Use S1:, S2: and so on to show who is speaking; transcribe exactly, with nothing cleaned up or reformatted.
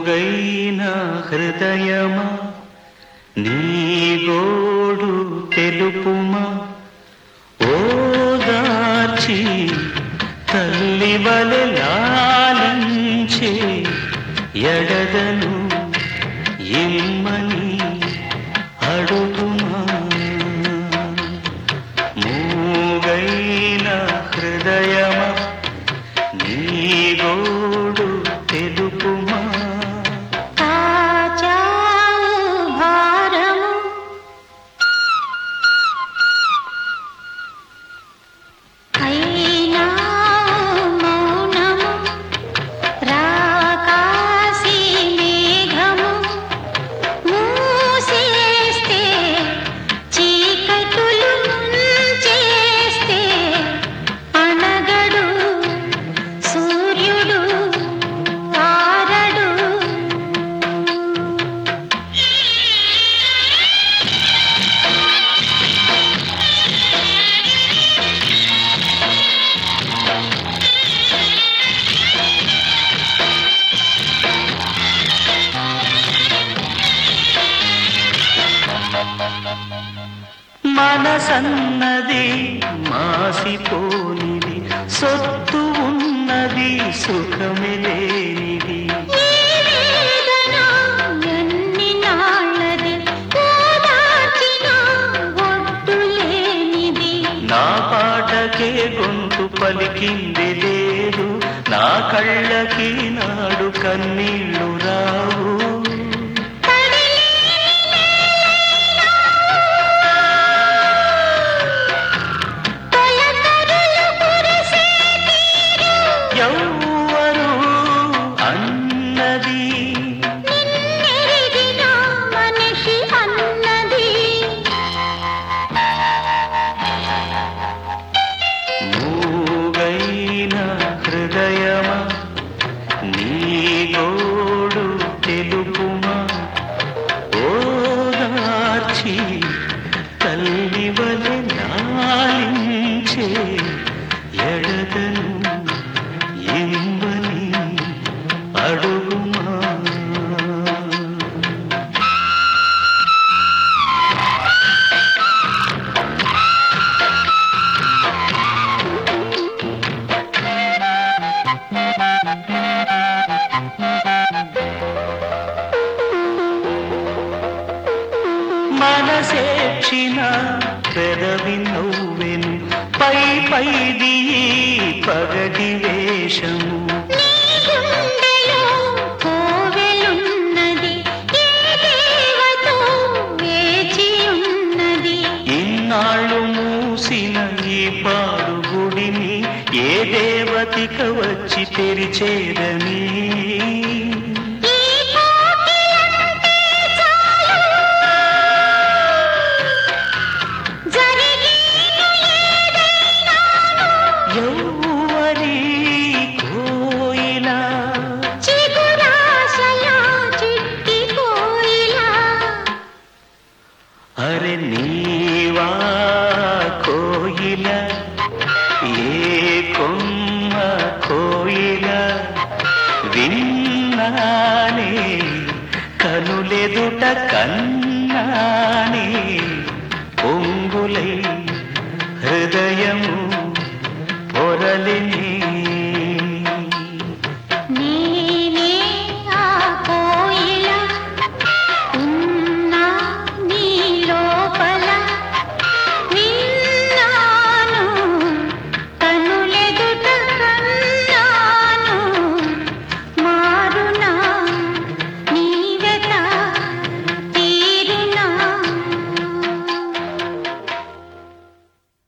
S1: మూగైన హృదయమా నీ గోడు తెలుపుమా ఓదార్చి తల్లి వలె లాలించే ఎడదను ఇమ్మని అడుగుమా మూగైన హృదయమా నీ గోడు తెలుపుమా మనసన్నది మాసిపోనిది సొత్తు ఉన్నది సుఖమే లేనిది నా పాటకే గొంతు పలికింది లేదు నా కళ్ళకి నాడు కన్నీళ్ళు రావు హృదయమా నీ గోడు తెలుపుమా ఓదార్చి తల్లి వలె లాలించే ఎడదను ఇమ్మని అడుగుమా మనసేక్షిన పెదవి నవ్వెను పై పైది పగటి వేషము ఇన్నాళ్ళు మూసిన ఈ పాడు గుడిని ఏ దేవతిక వచ్చి తెరిచేదని అరే నీవా కోయిల ఏ కొమ్మ కోయిల విన్నానే కనులెదుట కన్నానే పొంగులై హృదయము పొరలిని